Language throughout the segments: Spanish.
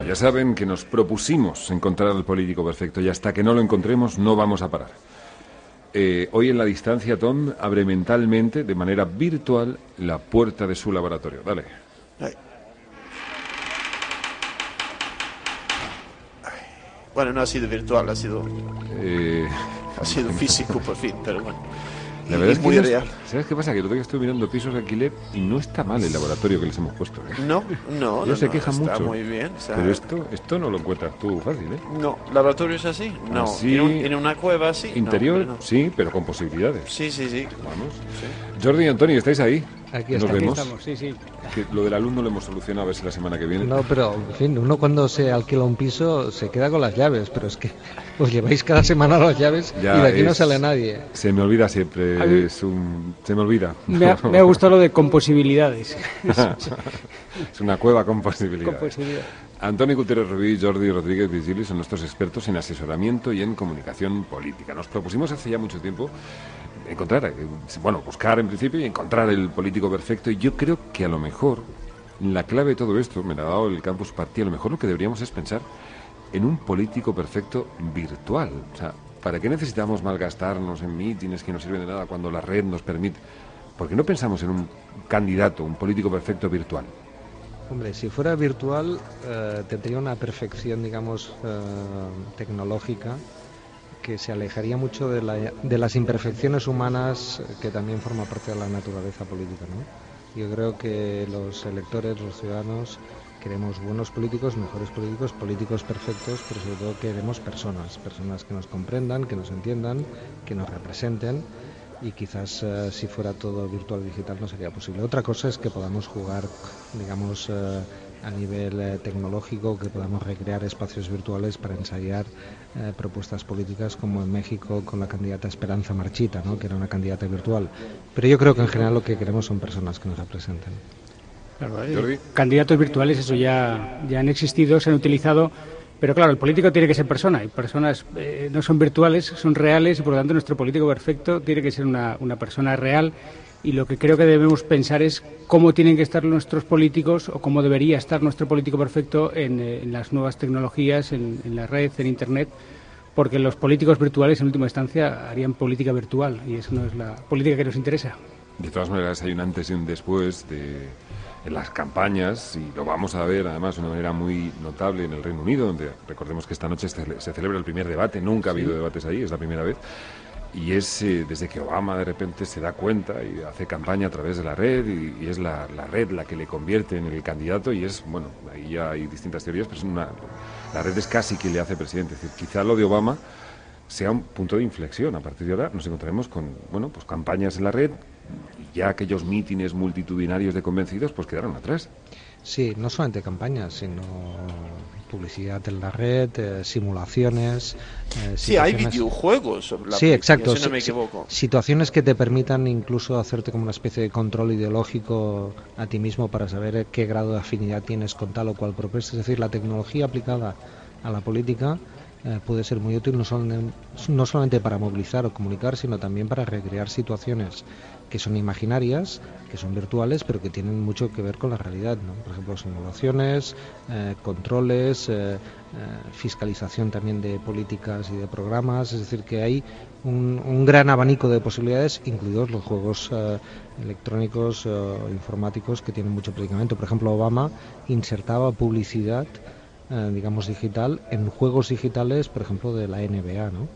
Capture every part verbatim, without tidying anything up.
Ya saben que nos propusimos encontrar al político perfecto y hasta que no lo encontremos no vamos a parar. Eh, hoy en la distancia, Tom abre mentalmente, de manera virtual, la puerta de su laboratorio. Dale. Ay. Ay. Bueno, no ha sido virtual, ha sido... Eh... Ha sido físico, por fin, pero bueno. La verdad es es muy que real. No, ¿sabes qué pasa? Que el otro día estuve mirando pisos de alquiler y no está mal el laboratorio que les hemos puesto, ¿eh? No, no, Ellos no, se no, quejan está mucho. muy bien. O sea, pero esto, esto no lo encuentras tú fácil, ¿eh? No, laboratorio es así. No, así, en, un, en una cueva así. Interior, no, no. sí, pero con posibilidades. Sí, sí, sí. Vamos. Sí. Jordi y Antonio, ¿estáis ahí? Aquí, ¿Nos está, vemos? aquí estamos, sí, sí. Que lo del alumno lo hemos solucionado, a ver si la semana que viene. No, pero, en fin, uno cuando se alquila un piso se queda con las llaves, pero es que os lleváis cada semana las llaves ya y de aquí es, no sale nadie. Se me olvida siempre, mí, es un, se me olvida. Me ha, me ha gustado lo de con posibilidades. Es una cueva con posibilidades. Con posibilidades. Antonio Gutiérrez Rubí y Jordi Rodríguez Virgili son nuestros expertos en asesoramiento y en comunicación política. Nos propusimos hace ya mucho tiempo encontrar, bueno, buscar en principio y encontrar el político perfecto, y yo creo que a lo mejor la clave de todo esto, me la ha dado el Campus Party, a lo mejor lo que deberíamos es pensar en un político perfecto virtual. O sea, ¿para qué necesitamos malgastarnos en mítines que no sirven de nada cuando la red nos permite? ¿Por qué no pensamos en un candidato, un político perfecto virtual? Hombre, si fuera virtual eh, tendría una perfección, digamos, eh, tecnológica que se alejaría mucho de, la, de las imperfecciones humanas que también forma parte de la naturaleza política, ¿no? Yo creo que los electores, los ciudadanos, queremos buenos políticos, mejores políticos, políticos perfectos, pero sobre todo queremos personas, personas que nos comprendan, que nos entiendan, que nos representen. Y quizás uh, si fuera todo virtual digital no sería posible. Otra cosa es que podamos jugar, digamos, uh, a nivel uh, tecnológico, que podamos recrear espacios virtuales para ensayar uh, propuestas políticas, como en México con la candidata Esperanza Marchita, ¿no?, que era una candidata virtual. Pero yo creo que en general lo que queremos son personas que nos representen. Claro, eh, candidatos virtuales, eso ya, ya han existido, se han utilizado. Pero claro, el político tiene que ser persona, y personas eh, no son virtuales, son reales, y por lo tanto nuestro político perfecto tiene que ser una, una persona real. Y lo que creo que debemos pensar es cómo tienen que estar nuestros políticos, o cómo debería estar nuestro político perfecto en, eh, en las nuevas tecnologías, en, en la red, en Internet, porque los políticos virtuales en última instancia harían política virtual, y eso no es la política que nos interesa. De todas maneras hay un antes y un después de... en las campañas, y lo vamos a ver además de una manera muy notable en el Reino Unido, donde recordemos que esta noche se, se celebra el primer debate, nunca ha habido sí. debates ahí, es la primera vez, y es eh, desde que Obama de repente se da cuenta y hace campaña a través de la red, y, y es la, la red la que le convierte en el candidato, y es, bueno, ahí ya hay distintas teorías, pero es una, la red es casi que le hace presidente. Es decir, quizá lo de Obama sea un punto de inflexión. A partir de ahora nos encontraremos con, bueno, pues campañas en la red, y ya aquellos mítines multitudinarios de convencidos pues quedaron atrás. Sí, no solamente campañas, sino publicidad en la red, eh, simulaciones. Eh, sí, hay videojuegos sobre la Sí, exacto. Si no me equivoco. Situaciones que te permitan incluso hacerte como una especie de control ideológico a ti mismo para saber qué grado de afinidad tienes con tal o cual propuesta. Es decir, la tecnología aplicada a la política eh, puede ser muy útil no, son, no solamente para movilizar o comunicar, sino también para recrear situaciones que son imaginarias, que son virtuales, pero que tienen mucho que ver con la realidad, ¿no? Por ejemplo, simulaciones, eh, controles, eh, eh, fiscalización también de políticas y de programas. Es decir, que hay un, un gran abanico de posibilidades, incluidos los juegos eh, electrónicos o eh, informáticos, que tienen mucho predicamento. Por ejemplo, Obama insertaba publicidad, eh, digamos, digital en juegos digitales, por ejemplo, de la N B A, ¿no?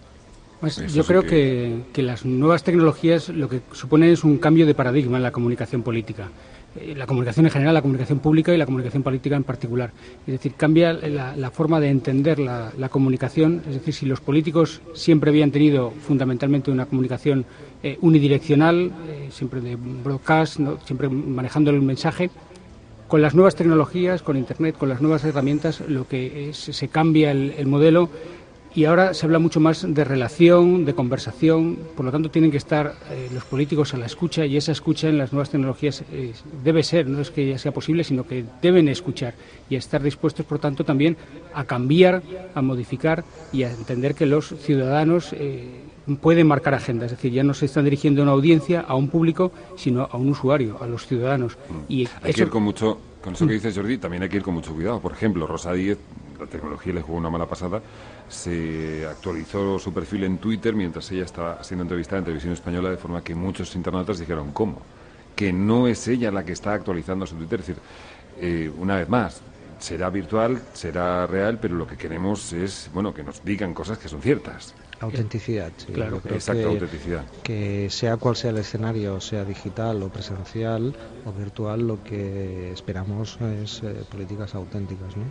Pues yo creo que... Que, que las nuevas tecnologías lo que suponen es un cambio de paradigma en la comunicación política. Eh, la comunicación en general, la comunicación pública y la comunicación política en particular. Es decir, cambia la, la forma de entender la, la comunicación. Es decir, si los políticos siempre habían tenido fundamentalmente una comunicación eh, unidireccional, eh, siempre de broadcast, ¿no?, siempre manejando el mensaje, con las nuevas tecnologías, con Internet, con las nuevas herramientas, lo que es, se cambia el, el modelo. Y ahora se habla mucho más de relación, de conversación, por lo tanto tienen que estar eh, los políticos a la escucha, y esa escucha en las nuevas tecnologías eh, debe ser, no es que ya sea posible, sino que deben escuchar y estar dispuestos, por tanto, también a cambiar, a modificar y a entender que los ciudadanos eh, pueden marcar agenda, es decir, ya no se están dirigiendo a una audiencia, a un público, sino a un usuario, a los ciudadanos. Y Hay eso... que ir con mucho Con eso que dices, Jordi, también hay que ir con mucho cuidado. Por ejemplo, Rosa Díez, la tecnología le jugó una mala pasada, se actualizó su perfil en Twitter mientras ella estaba siendo entrevistada en Televisión Española, de forma que muchos internautas dijeron, ¿cómo? Que no es ella la que está actualizando su Twitter. Es decir, eh, una vez más, será virtual, será real, pero lo que queremos es, bueno, que nos digan cosas que son ciertas. Autenticidad, sí. Claro, yo creo exacto, que, autenticidad. Que sea cual sea el escenario, sea digital o presencial o virtual, lo que esperamos es eh, políticas auténticas, ¿no?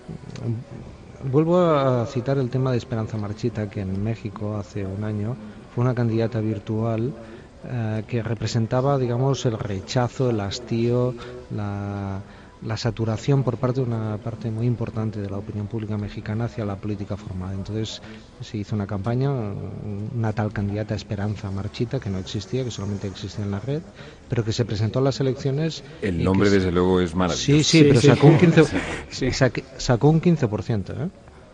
Vuelvo a citar el tema de Esperanza Marchita, que en México hace un año fue una candidata virtual eh, que representaba, digamos, el rechazo, el hastío, la... la saturación por parte de una parte muy importante de la opinión pública mexicana hacia la política formal. Entonces se hizo una campaña, una tal candidata Esperanza Marchita, que no existía, que solamente existía en la red, pero que se presentó a las elecciones. El nombre, desde luego, es maravilloso. Sí, sí, sí pero sí. sacó un quince por ciento. Sí. Saque, sacó un quince por ciento, ¿eh?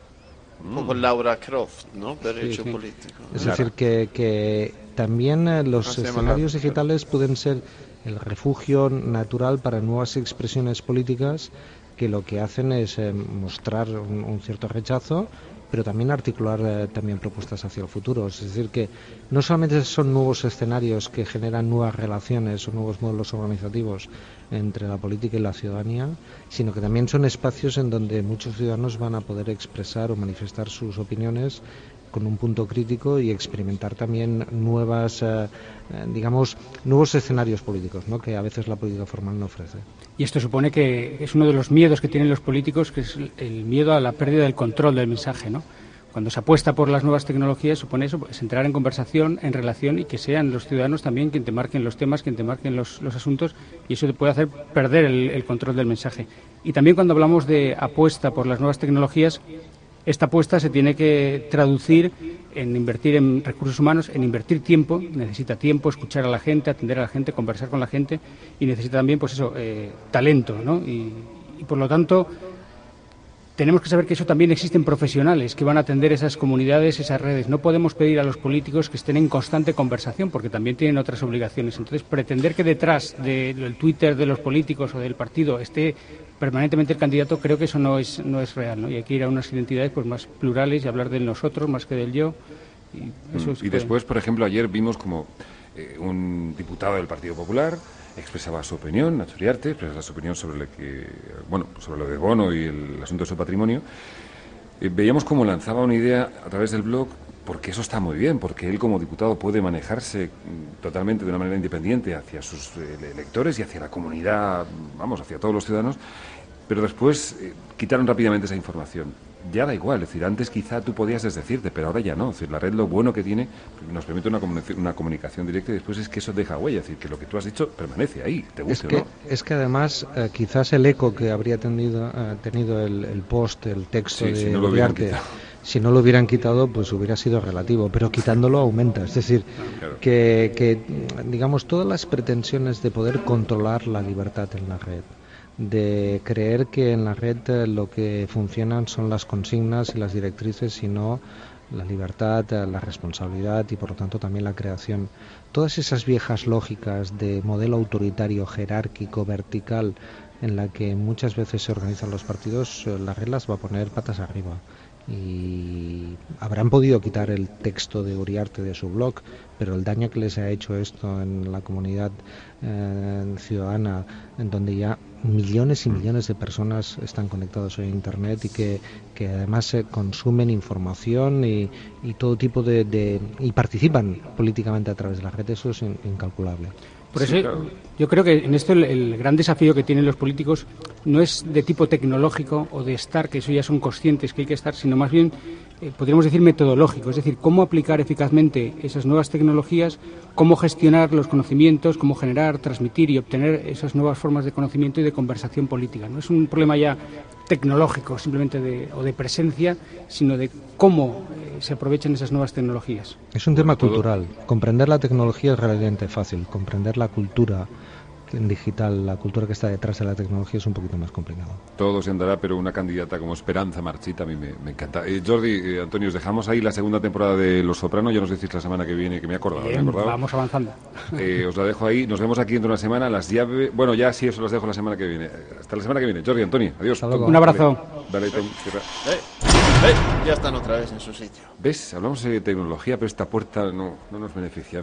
Un poco Laura Croft, ¿no? Derecho sí, sí. político. Es Claro. decir, que, que también eh, los Hacemos escenarios la- digitales pueden ser el refugio natural para nuevas expresiones políticas que lo que hacen es eh, mostrar un, un cierto rechazo, pero también articular eh, también propuestas hacia el futuro. Es decir, que no solamente son nuevos escenarios que generan nuevas relaciones o nuevos modelos organizativos entre la política y la ciudadanía, sino que también son espacios en donde muchos ciudadanos van a poder expresar o manifestar sus opiniones con un punto crítico y experimentar también nuevas, eh, eh, digamos, nuevos escenarios políticos, ¿no?, que a veces la política formal no ofrece. Y esto supone que es uno de los miedos que tienen los políticos, que es el miedo a la pérdida del control del mensaje, ¿no? Cuando se apuesta por las nuevas tecnologías supone eso, pues entrar en conversación, en relación, y que sean los ciudadanos también quien te marquen los temas, quien te marquen los, los asuntos, y eso te puede hacer perder el, el control del mensaje. Y también cuando hablamos de apuesta por las nuevas tecnologías, esta apuesta se tiene que traducir en invertir en recursos humanos, en invertir tiempo. Necesita tiempo, escuchar a la gente, atender a la gente, conversar con la gente, y necesita también, pues eso, eh, talento, ¿no? Y, y por lo tanto tenemos que saber que eso también existen profesionales que van a atender esas comunidades, esas redes. No podemos pedir a los políticos que estén en constante conversación, porque también tienen otras obligaciones. Entonces, pretender que detrás de- del Twitter de los políticos o del partido esté permanentemente el candidato, creo que eso no es no es real, ¿no? Y hay que ir a unas identidades pues más plurales y hablar del nosotros más que del yo. Y, eso Mm, se y puede. después, por ejemplo, ayer vimos como eh, un diputado del Partido Popular expresaba su opinión, Nacho Uriarte, expresaba su opinión sobre lo que, bueno, sobre lo de Bono y el asunto de su patrimonio. Eh, veíamos cómo lanzaba una idea a través del blog, porque eso está muy bien, porque él como diputado puede manejarse mm, totalmente de una manera independiente hacia sus eh, electores y hacia la comunidad, vamos, hacia todos los ciudadanos, pero después eh, quitaron rápidamente esa información. Ya da igual, es decir, antes quizá tú podías desdecirte, pero ahora ya no. Es decir, la red lo bueno que tiene nos permite una comunicación, una comunicación directa, y después es que eso deja huella, es decir, que lo que tú has dicho permanece ahí, te Es guste que, o no. es que además eh, quizás el eco que habría tenido, eh, tenido el, el post, el texto Sí, de si no lo hubieran Uriarte, quitado. si no lo hubieran quitado, pues hubiera sido relativo, pero quitándolo aumenta. Es decir, Claro. que, que, digamos, todas las pretensiones de poder controlar la libertad en la red, de creer que en la red eh, lo que funcionan son las consignas y las directrices y no la libertad, eh, la responsabilidad y por lo tanto también la creación. Todas esas viejas lógicas de modelo autoritario, jerárquico, vertical, en la que muchas veces se organizan los partidos, eh, la red las va a poner patas arriba. Y habrán podido quitar el texto de Uriarte de su blog, pero el daño que les ha hecho esto en la comunidad eh, ciudadana, en donde ya millones y millones de personas están conectados a Internet y que, que además se consumen información y, y todo tipo de, de y participan políticamente a través de la red, eso es in, incalculable. Por eso Sí, claro. yo creo que en esto el, el gran desafío que tienen los políticos no es de tipo tecnológico o de estar, que eso ya son conscientes que hay que estar, sino más bien, eh, podríamos decir, metodológico, es decir, cómo aplicar eficazmente esas nuevas tecnologías, cómo gestionar los conocimientos, cómo generar, transmitir y obtener esas nuevas formas de conocimiento y de conversación política. No es un problema ya tecnológico simplemente de, o de presencia, sino de cómo eh, se aprovechan esas nuevas tecnologías. Es un tema todo- cultural. Comprender la tecnología es relativamente fácil. Comprender la cultura marketing digital, la cultura que está detrás de la tecnología es un poquito más complicado. Todo se andará, pero una candidata como Esperanza Marchita a mí me, me encanta. Eh, Jordi, eh, Antonio, os dejamos ahí la segunda temporada de Los Soprano, ya nos decís la semana que viene, que me he acordado. Bien, me he acordado. Vamos avanzando. Eh, os la dejo ahí, nos vemos aquí dentro de una semana, las llaves, bueno, ya sí, eso las dejo la semana que viene. Hasta la semana que viene. Jordi, Antonio, adiós. Hasta luego. Un abrazo. Dale, dale, Tom, cierra. Eh, eh, ya están otra vez en su sitio. ¿Ves? Hablamos de tecnología, pero esta puerta no, no nos beneficia.